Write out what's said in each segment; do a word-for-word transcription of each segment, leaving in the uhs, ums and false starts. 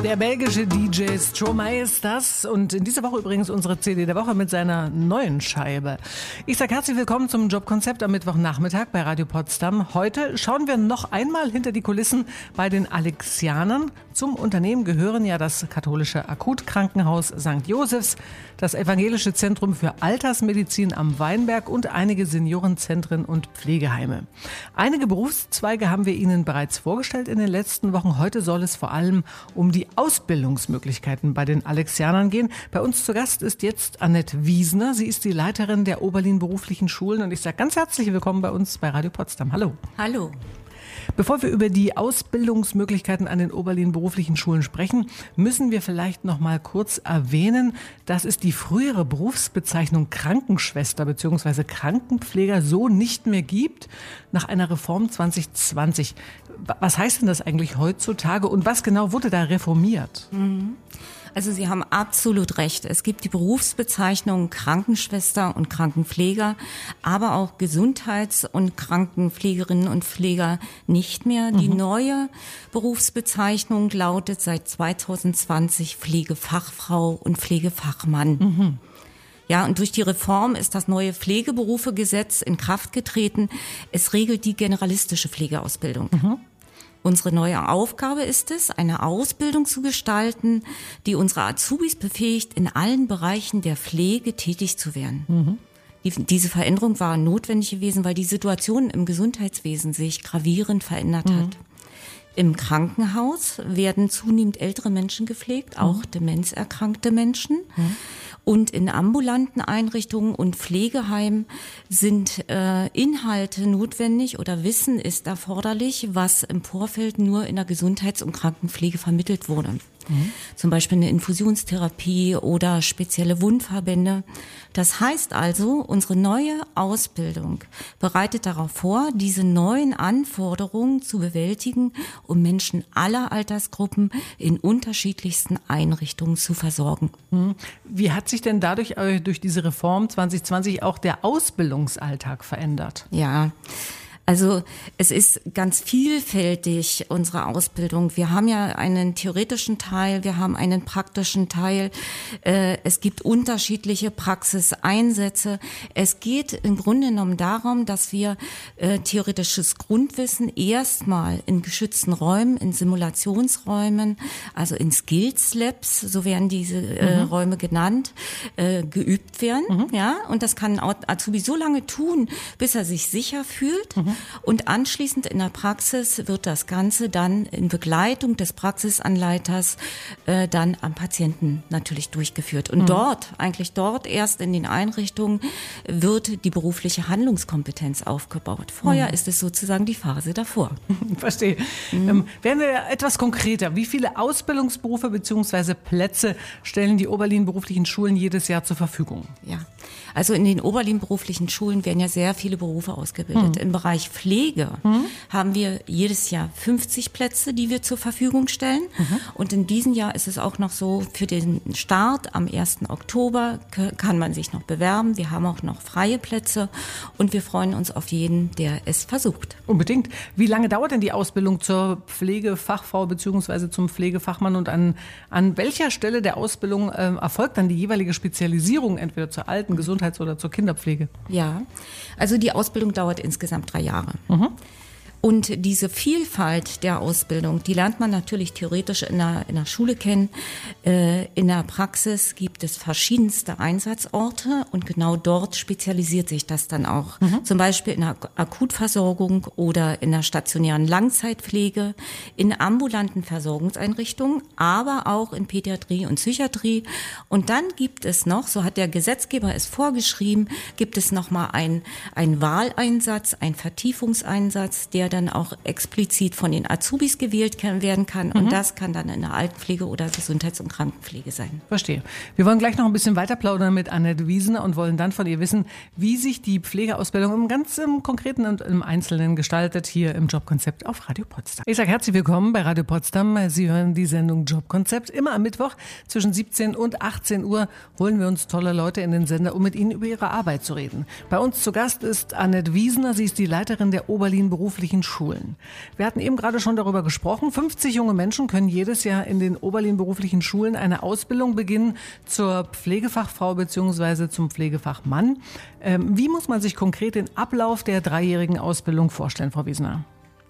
Der belgische D J Stromae ist das und in dieser Woche übrigens unsere C D der Woche mit seiner neuen Scheibe. Ich sage herzlich willkommen zum Jobkonzept am Mittwochnachmittag bei Radio Potsdam. Heute schauen wir noch einmal hinter die Kulissen bei den Alexianern. Zum Unternehmen gehören ja das katholische Akutkrankenhaus Sankt Josephs, das evangelische Zentrum für Altersmedizin am Weinberg und einige Seniorenzentren und Pflegeheime. Einige Berufszweige haben wir Ihnen bereits vorgestellt in den letzten Wochen. Heute soll es vor allem um die Ausbildungsmöglichkeiten bei den Alexianern gehen. Bei uns zu Gast ist jetzt Annette Wiesner. Sie ist die Leiterin der Oberlin beruflichen Schulen und ich sage ganz herzlich willkommen bei uns bei Radio Potsdam. Hallo. Hallo. Bevor wir über die Ausbildungsmöglichkeiten an den Oberlin beruflichen Schulen sprechen, müssen wir vielleicht noch mal kurz erwähnen, dass es die frühere Berufsbezeichnung Krankenschwester bzw. Krankenpfleger so nicht mehr gibt nach einer Reform zwanzig zwanzig. Was heißt denn das eigentlich heutzutage und was genau wurde da reformiert? Mhm. Also Sie haben absolut recht. Es gibt die Berufsbezeichnungen Krankenschwester und Krankenpfleger, aber auch Gesundheits- und Krankenpflegerinnen und Pfleger nicht mehr. Mhm. Die neue Berufsbezeichnung lautet seit zwanzig zwanzig Pflegefachfrau und Pflegefachmann. Mhm. Ja, und durch die Reform ist das neue Pflegeberufegesetz in Kraft getreten. Es regelt die generalistische Pflegeausbildung. Mhm. Unsere neue Aufgabe ist es, eine Ausbildung zu gestalten, die unsere Azubis befähigt, in allen Bereichen der Pflege tätig zu werden. Mhm. Die, diese Veränderung war notwendig gewesen, weil die Situation im Gesundheitswesen sich gravierend verändert mhm. hat. Im Krankenhaus werden zunehmend ältere Menschen gepflegt, auch mhm. demenzerkrankte Menschen. Mhm. Und in ambulanten Einrichtungen und Pflegeheimen sind äh, Inhalte notwendig oder Wissen ist erforderlich, was im Vorfeld nur in der Gesundheits- und Krankenpflege vermittelt wurde. Mhm. Zum Beispiel eine Infusionstherapie oder spezielle Wundverbände. Das heißt also, unsere neue Ausbildung bereitet darauf vor, diese neuen Anforderungen zu bewältigen, um Menschen aller Altersgruppen in unterschiedlichsten Einrichtungen zu versorgen. Mhm. Wie hat sich denn dadurch durch diese Reform zwanzig zwanzig auch der Ausbildungsalltag verändert? Ja. Also es ist ganz vielfältig, unsere Ausbildung. Wir haben ja einen theoretischen Teil, wir haben einen praktischen Teil. Äh, es gibt unterschiedliche Praxiseinsätze. Es geht im Grunde genommen darum, dass wir äh, theoretisches Grundwissen erstmal in geschützten Räumen, in Simulationsräumen, also in Skills Labs, so werden diese äh, mhm. Räume genannt, äh, geübt werden. Mhm. Ja, und das kann ein Azubi so lange tun, bis er sich sicher fühlt. Mhm. Und anschließend in der Praxis wird das Ganze dann in Begleitung des Praxisanleiters äh, dann am Patienten natürlich durchgeführt. Und mhm. dort, eigentlich dort erst in den Einrichtungen, wird die berufliche Handlungskompetenz aufgebaut. Vorher mhm. ist es sozusagen die Phase davor. Verstehe. Mhm. Ähm, werden wir etwas konkreter. Wie viele Ausbildungsberufe bzw. Plätze stellen die Oberlin beruflichen Schulen jedes Jahr zur Verfügung? Ja, also in den Oberlin beruflichen Schulen werden ja sehr viele Berufe ausgebildet. Mhm. Im Bereich Pflege mhm. haben wir jedes Jahr fünfzig Plätze, die wir zur Verfügung stellen. Mhm. Und in diesem Jahr ist es auch noch so, für den Start am ersten Oktober kann man sich noch bewerben. Wir haben auch noch freie Plätze und wir freuen uns auf jeden, der es versucht. Unbedingt. Wie lange dauert denn die Ausbildung zur Pflegefachfrau bzw. zum Pflegefachmann und an, an welcher Stelle der Ausbildung äh, erfolgt dann die jeweilige Spezialisierung, entweder zur alten Gesundheits- oder zur Kinderpflege? Ja, also die Ausbildung dauert insgesamt drei Jahre. Mhm. Und diese Vielfalt der Ausbildung, die lernt man natürlich theoretisch in der, in der Schule kennen. Äh, in der Praxis gibt es verschiedenste Einsatzorte und genau dort spezialisiert sich das dann auch. Mhm. Zum Beispiel in der Akutversorgung oder in der stationären Langzeitpflege, in ambulanten Versorgungseinrichtungen, aber auch in Pädiatrie und Psychiatrie. Und dann gibt es noch, so hat der Gesetzgeber es vorgeschrieben, gibt es nochmal einen, einen Wahleinsatz, einen Vertiefungseinsatz, der dann auch explizit von den Azubis gewählt werden kann. Mhm. Und das kann dann in der Altenpflege oder Gesundheits- und Krankenpflege sein. Verstehe. Wir wollen gleich noch ein bisschen weiter plaudern mit Annette Wiesner und wollen dann von ihr wissen, wie sich die Pflegeausbildung im ganz im Konkreten und im Einzelnen gestaltet, hier im Jobkonzept auf Radio Potsdam. Ich sage herzlich willkommen bei Radio Potsdam. Sie hören die Sendung Jobkonzept. Immer am Mittwoch zwischen siebzehn und achtzehn Uhr holen wir uns tolle Leute in den Sender, um mit ihnen über ihre Arbeit zu reden. Bei uns zu Gast ist Annette Wiesner. Sie ist die Leiterin der Oberlin beruflichen beruflichen Schulen. Wir hatten eben gerade schon darüber gesprochen. fünfzig junge Menschen können jedes Jahr in den Oberlin beruflichen Schulen eine Ausbildung beginnen zur Pflegefachfrau bzw. zum Pflegefachmann. Ähm, wie muss man sich konkret den Ablauf der dreijährigen Ausbildung vorstellen, Frau Wiesner?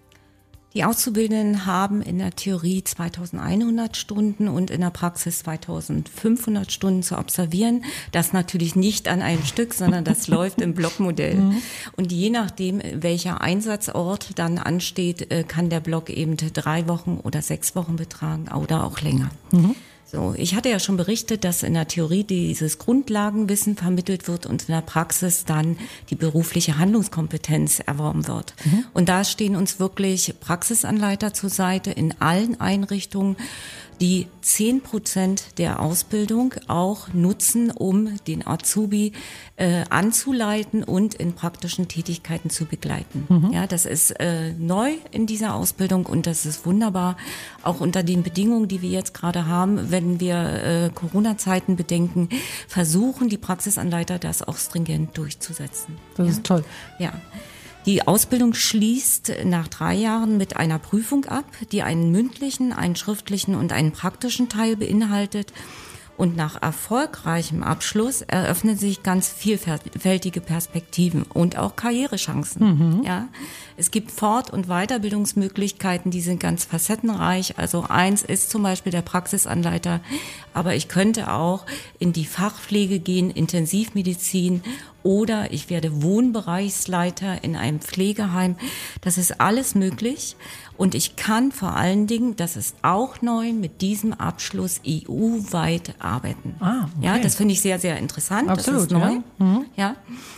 Die Auszubildenden haben in der Theorie zweitausendeinhundert Stunden und in der Praxis zweitausendfünfhundert Stunden zu absolvieren. Das natürlich nicht an einem Stück, sondern das läuft im Blockmodell. Mhm. Und je nachdem, welcher Einsatzort dann ansteht, kann der Block eben drei Wochen oder sechs Wochen betragen oder auch länger. Mhm. So, ich hatte ja schon berichtet, dass in der Theorie dieses Grundlagenwissen vermittelt wird und in der Praxis dann die berufliche Handlungskompetenz erworben wird. Mhm. Und da stehen uns wirklich Praxisanleiter zur Seite in allen Einrichtungen, die zehn Prozent der Ausbildung auch nutzen, um den Azubi äh, anzuleiten und in praktischen Tätigkeiten zu begleiten. Mhm. Ja, das ist äh, neu in dieser Ausbildung und das ist wunderbar, auch unter den Bedingungen, die wir jetzt gerade haben, wenn wir äh, Corona-Zeiten bedenken, versuchen die Praxisanleiter das auch stringent durchzusetzen. Das ja. ist toll. Ja. Die Ausbildung schließt nach drei Jahren mit einer Prüfung ab, die einen mündlichen, einen schriftlichen und einen praktischen Teil beinhaltet. Und nach erfolgreichem Abschluss eröffnen sich ganz vielfältige Perspektiven und auch Karrierechancen. Mhm. Ja, es gibt Fort- und Weiterbildungsmöglichkeiten, die sind ganz facettenreich. Also eins ist zum Beispiel der Praxisanleiter, aber ich könnte auch in die Fachpflege gehen, Intensivmedizin, oder ich werde Wohnbereichsleiter in einem Pflegeheim. Das ist alles möglich. Und ich kann vor allen Dingen, das ist auch neu, mit diesem Abschluss E U-weit arbeiten. Ah, okay. Ja, das finde ich sehr, sehr interessant. Absolut, das ist neu. Ja. Mhm. Ja.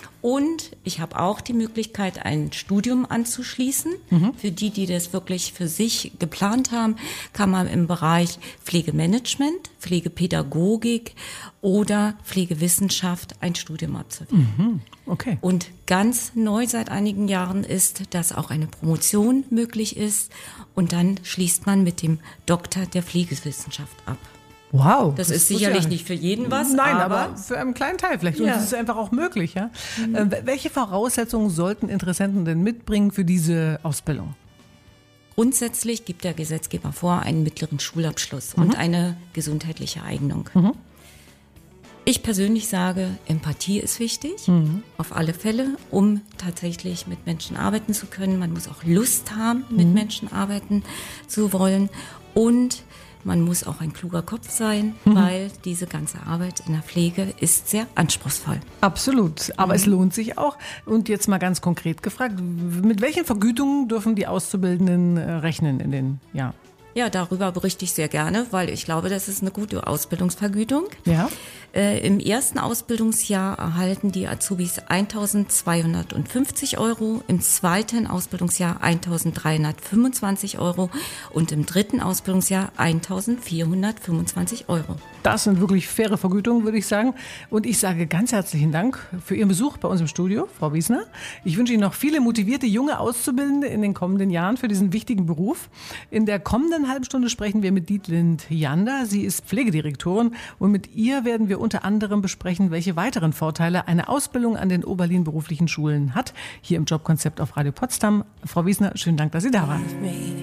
Und ich habe auch die Möglichkeit, ein Studium anzuschließen. Mhm. Für die, die das wirklich für sich geplant haben, kann man im Bereich Pflegemanagement, Pflegepädagogik oder Pflegewissenschaft ein Studium absolvieren. Mhm. Okay. Und ganz neu seit einigen Jahren ist, dass auch eine Promotion möglich ist. Und dann schließt man mit dem Doktor der Pflegewissenschaft ab. Wow. Das, das ist sicherlich ja nicht für jeden was. Nein, aber, aber für einen kleinen Teil vielleicht. Und ja. es ist einfach auch möglich. Ja? Mhm. Äh, welche Voraussetzungen sollten Interessenten denn mitbringen für diese Ausbildung? Grundsätzlich gibt der Gesetzgeber vor einen mittleren Schulabschluss mhm. und eine gesundheitliche Eignung. Mhm. Ich persönlich sage, Empathie ist wichtig, mhm. auf alle Fälle, um tatsächlich mit Menschen arbeiten zu können. Man muss auch Lust haben, mit mhm. Menschen arbeiten zu wollen und man muss auch ein kluger Kopf sein, mhm. weil diese ganze Arbeit in der Pflege ist sehr anspruchsvoll. Absolut, aber mhm. es lohnt sich auch. Und jetzt mal ganz konkret gefragt, mit welchen Vergütungen dürfen die Auszubildenden rechnen in den Jahren? Ja, darüber berichte ich sehr gerne, weil ich glaube, das ist eine gute Ausbildungsvergütung. Ja. Äh, Im ersten Ausbildungsjahr erhalten die Azubis eintausendzweihundertfünfzig Euro, im zweiten Ausbildungsjahr eintausenddreihundertfünfundzwanzig Euro und im dritten Ausbildungsjahr eintausendvierhundertfünfundzwanzig Euro. Das sind wirklich faire Vergütungen, würde ich sagen. Und ich sage ganz herzlichen Dank für Ihren Besuch bei uns im Studio, Frau Wiesner. Ich wünsche Ihnen noch viele motivierte junge Auszubildende in den kommenden Jahren für diesen wichtigen Beruf. In der kommenden halben Stunde sprechen wir mit Dietlind Jander. Sie ist Pflegedirektorin und mit ihr werden wir unter anderem besprechen, welche weiteren Vorteile eine Ausbildung an den Oberlin beruflichen Schulen hat. Hier im Jobkonzept auf Radio Potsdam. Frau Wiesner, schönen Dank, dass Sie da waren.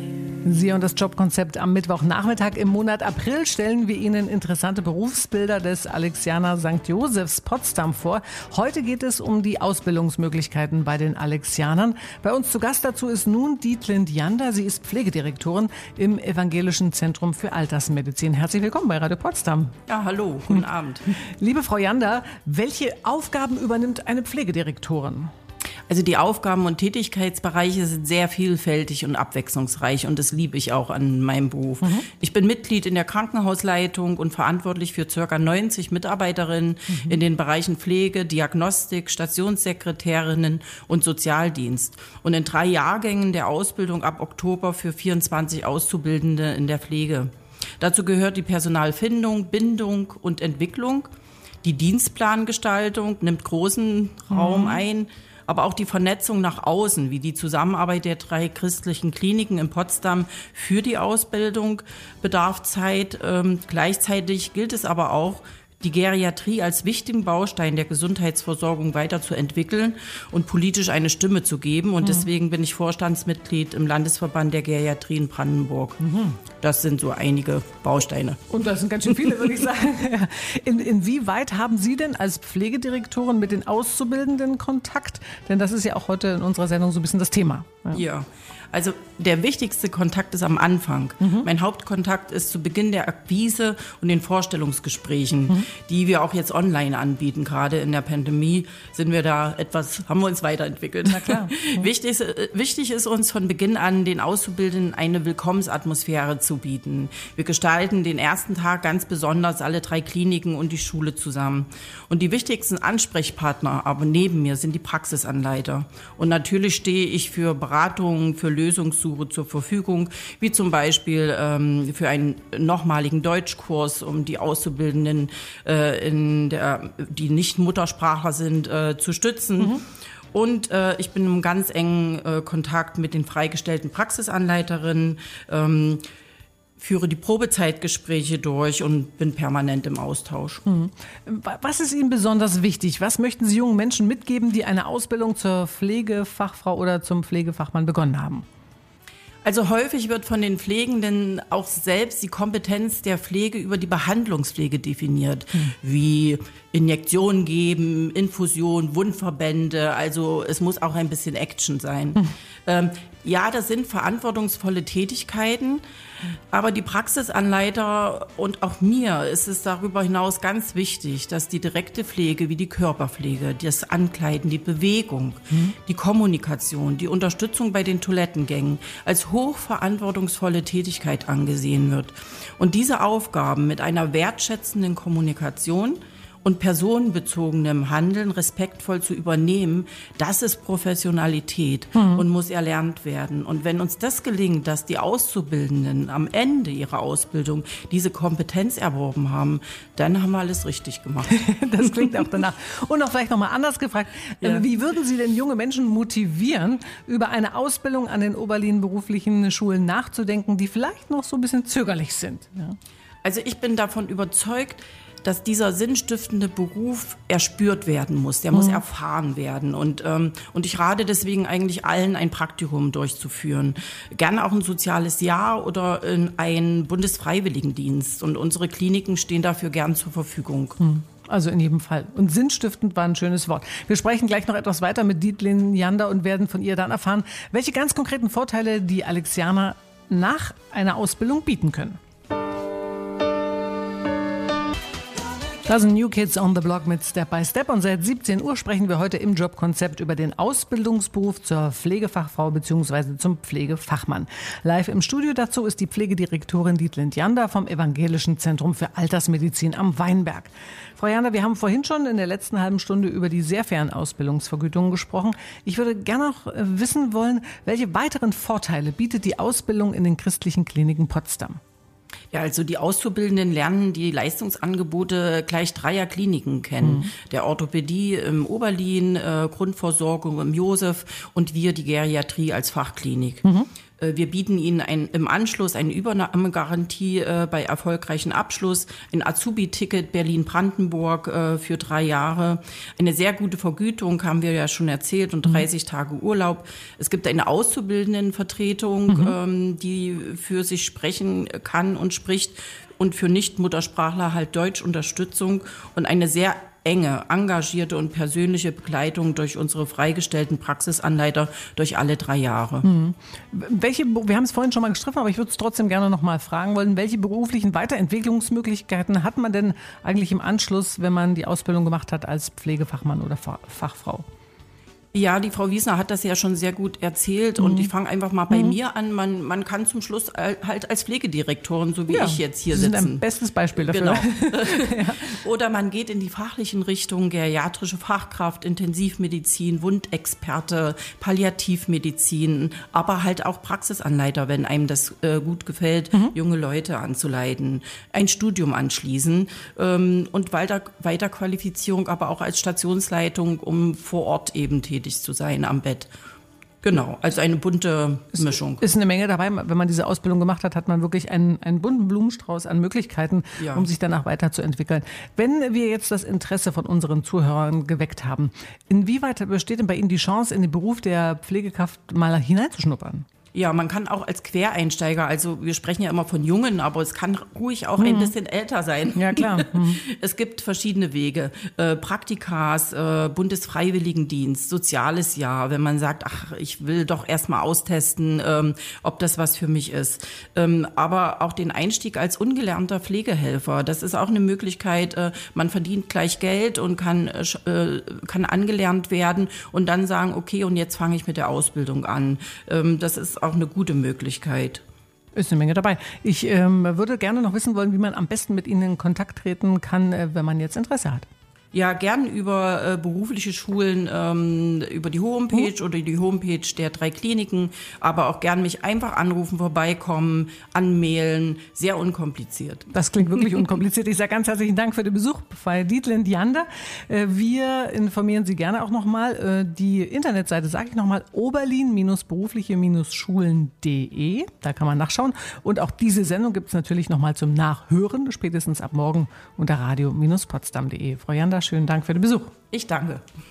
Sie und das Jobkonzept am Mittwochnachmittag im Monat April stellen wir Ihnen interessante Berufsbilder des Alexianer Sankt Josephs Potsdam vor. Heute geht es um die Ausbildungsmöglichkeiten bei den Alexianern. Bei uns zu Gast dazu ist nun Dietlind Jander. Sie ist Pflegedirektorin im Evangelischen Zentrum für Altersmedizin. Herzlich willkommen bei Radio Potsdam. Ja, hallo, guten Abend. Liebe Frau Jander, welche Aufgaben übernimmt eine Pflegedirektorin? Also die Aufgaben und Tätigkeitsbereiche sind sehr vielfältig und abwechslungsreich und das liebe ich auch an meinem Beruf. Mhm. Ich bin Mitglied in der Krankenhausleitung und verantwortlich für ca. neunzig Mitarbeiterinnen mhm. in den Bereichen Pflege, Diagnostik, Stationssekretärinnen und Sozialdienst. Und in drei Jahrgängen der Ausbildung ab Oktober für vierundzwanzig Auszubildende in der Pflege. Dazu gehört die Personalfindung, Bindung und Entwicklung. Die Dienstplangestaltung nimmt großen Raum mhm. ein. Aber auch die Vernetzung nach außen, wie die Zusammenarbeit der drei christlichen Kliniken in Potsdam für die Ausbildung bedarf Zeit. Ähm, gleichzeitig gilt es aber auch, die Geriatrie als wichtigen Baustein der Gesundheitsversorgung weiterzuentwickeln und politisch eine Stimme zu geben. Und deswegen bin ich Vorstandsmitglied im Landesverband der Geriatrie in Brandenburg. Mhm. Das sind so einige Bausteine. Und das sind ganz schön viele, würde ich sagen. In, inwieweit haben Sie denn als Pflegedirektorin mit den Auszubildenden Kontakt? Denn das ist ja auch heute in unserer Sendung so ein bisschen das Thema. Ja, ja. Also der wichtigste Kontakt ist am Anfang. Mhm. Mein Hauptkontakt ist zu Beginn der Akquise und den Vorstellungsgesprächen, mhm. die wir auch jetzt online anbieten. Gerade in der Pandemie sind wir da etwas, haben wir uns weiterentwickelt. Na klar. Mhm. Wichtig, wichtig ist uns von Beginn an, den Auszubildenden eine Willkommensatmosphäre zu bieten. Wir gestalten den ersten Tag ganz besonders alle drei Kliniken und die Schule zusammen. Und die wichtigsten Ansprechpartner aber neben mir sind die Praxisanleiter. Und natürlich stehe ich für Beratungen, für Lösungssuche zur Verfügung, wie zum Beispiel ähm, für einen nochmaligen Deutschkurs, um die Auszubildenden, äh, in der, die nicht Muttersprachler sind, äh, zu stützen. Mhm. Und äh, ich bin im ganz engen äh, Kontakt mit den freigestellten Praxisanleiterinnen, ähm, führe die Probezeitgespräche durch und bin permanent im Austausch. Mhm. Was ist Ihnen besonders wichtig? Was möchten Sie jungen Menschen mitgeben, die eine Ausbildung zur Pflegefachfrau oder zum Pflegefachmann begonnen haben? Also häufig wird von den Pflegenden auch selbst die Kompetenz der Pflege über die Behandlungspflege definiert, hm. wie Injektionen geben, Infusion, Wundverbände, also es muss auch ein bisschen Action sein. Hm. Ähm, ja, das sind verantwortungsvolle Tätigkeiten, aber die Praxisanleiter und auch mir ist es darüber hinaus ganz wichtig, dass die direkte Pflege wie die Körperpflege, das Ankleiden, die Bewegung, hm. die Kommunikation, die Unterstützung bei den Toilettengängen als hochverantwortungsvolle Tätigkeit angesehen wird. Und diese Aufgaben mit einer wertschätzenden Kommunikation und personenbezogenem Handeln respektvoll zu übernehmen, das ist Professionalität mhm. und muss erlernt werden. Und wenn uns das gelingt, dass die Auszubildenden am Ende ihrer Ausbildung diese Kompetenz erworben haben, dann haben wir alles richtig gemacht. Das klingt auch danach. Und auch vielleicht nochmal anders gefragt, ja. Wie würden Sie denn junge Menschen motivieren, über eine Ausbildung an den Oberlin beruflichen Schulen nachzudenken, die vielleicht noch so ein bisschen zögerlich sind? Ja. Also ich bin davon überzeugt, dass dieser sinnstiftende Beruf erspürt werden muss, der mhm. muss erfahren werden. Und, ähm, und ich rate deswegen eigentlich allen, ein Praktikum durchzuführen. Gerne auch ein soziales Jahr oder in einen Bundesfreiwilligendienst. Und unsere Kliniken stehen dafür gern zur Verfügung. Mhm. Also in jedem Fall. Und sinnstiftend war ein schönes Wort. Wir sprechen gleich noch etwas weiter mit Dietlin Jander und werden von ihr dann erfahren, welche ganz konkreten Vorteile die Alexianer nach einer Ausbildung bieten können. Das sind New Kids on the Block mit Step by Step und seit siebzehn Uhr sprechen wir heute im Jobkonzept über den Ausbildungsberuf zur Pflegefachfrau bzw. zum Pflegefachmann. Live im Studio dazu ist die Pflegedirektorin Dietlin Jander vom Evangelischen Zentrum für Altersmedizin am Weinberg. Frau Jander, wir haben vorhin schon in der letzten halben Stunde über die sehr fairen Ausbildungsvergütungen gesprochen. Ich würde gerne noch wissen wollen, welche weiteren Vorteile bietet die Ausbildung in den christlichen Kliniken Potsdam? Ja, also die Auszubildenden lernen die Leistungsangebote gleich dreier Kliniken kennen. Mhm. Der Orthopädie im Oberlin, äh, Grundversorgung im Josef und wir die Geriatrie als Fachklinik. Mhm. Wir bieten Ihnen ein, im Anschluss eine Übernahmegarantie äh, bei erfolgreichen Abschluss, ein Azubi-Ticket Berlin-Brandenburg äh, für drei Jahre, eine sehr gute Vergütung, haben wir ja schon erzählt, und dreißig mhm. Tage Urlaub. Es gibt eine Auszubildendenvertretung, mhm. ähm, die für sich sprechen kann und spricht, und für Nicht-Muttersprachler halt Deutschunterstützung und eine sehr enge, engagierte und persönliche Begleitung durch unsere freigestellten Praxisanleiter durch alle drei Jahre. Mhm. Welche, wir haben es vorhin schon mal gestriffen, aber ich würde es trotzdem gerne noch mal fragen wollen, welche beruflichen Weiterentwicklungsmöglichkeiten hat man denn eigentlich im Anschluss, wenn man die Ausbildung gemacht hat als Pflegefachmann oder Fachfrau? Ja, die Frau Wiesner hat das ja schon sehr gut erzählt, mhm. und ich fange einfach mal bei mhm. mir an. Man, man kann zum Schluss halt als Pflegedirektorin, so wie ja, ich jetzt hier sitzen. Sie sind ein bestes Beispiel dafür. Genau. Ja. Oder man geht in die fachlichen Richtungen, geriatrische Fachkraft, Intensivmedizin, Wundexperte, Palliativmedizin, aber halt auch Praxisanleiter, wenn einem das äh, gut gefällt, mhm. junge Leute anzuleiten, ein Studium anschließen ähm, und weiter, Weiterqualifizierung, aber auch als Stationsleitung, um vor Ort eben tätig zu sein am Bett. Genau, also eine bunte Mischung. Ist eine Menge dabei. Wenn man diese Ausbildung gemacht hat, hat man wirklich einen, einen bunten Blumenstrauß an Möglichkeiten, ja. um sich danach weiterzuentwickeln. Wenn wir jetzt das Interesse von unseren Zuhörern geweckt haben, inwieweit besteht denn bei Ihnen die Chance, in den Beruf der Pflegekraft mal hineinzuschnuppern? Ja, man kann auch als Quereinsteiger, also wir sprechen ja immer von Jungen, aber es kann ruhig auch mhm. ein bisschen älter sein. Ja, klar. Mhm. Es gibt verschiedene Wege. Äh, Praktikas, äh, Bundesfreiwilligendienst, soziales Jahr, wenn man sagt, ach, ich will doch erstmal austesten, ähm, ob das was für mich ist. Ähm, aber auch den Einstieg als ungelernter Pflegehelfer, das ist auch eine Möglichkeit. Äh, man verdient gleich Geld und kann, äh, kann angelernt werden und dann sagen, okay, und jetzt fange ich mit der Ausbildung an. Ähm, das ist auch eine gute Möglichkeit. Ist eine Menge dabei. Ich ähm, würde gerne noch wissen wollen, wie man am besten mit Ihnen in Kontakt treten kann, äh, wenn man jetzt Interesse hat. Ja, gern über äh, berufliche Schulen, ähm, über die Homepage mhm. oder die Homepage der drei Kliniken, aber auch gern mich einfach anrufen, vorbeikommen, anmailen, sehr unkompliziert. Das klingt wirklich unkompliziert. Ich sage ganz herzlichen Dank für den Besuch bei Dietlind Jander. Äh, wir informieren Sie gerne auch nochmal. Äh, die Internetseite, sage ich nochmal, oberlin berufliche schulen punkt de. Da kann man nachschauen. Und auch diese Sendung gibt es natürlich nochmal zum Nachhören, spätestens ab morgen unter radio Bindestrich potsdam punkt de. Frau Jander, schönen Dank für den Besuch. Ich danke.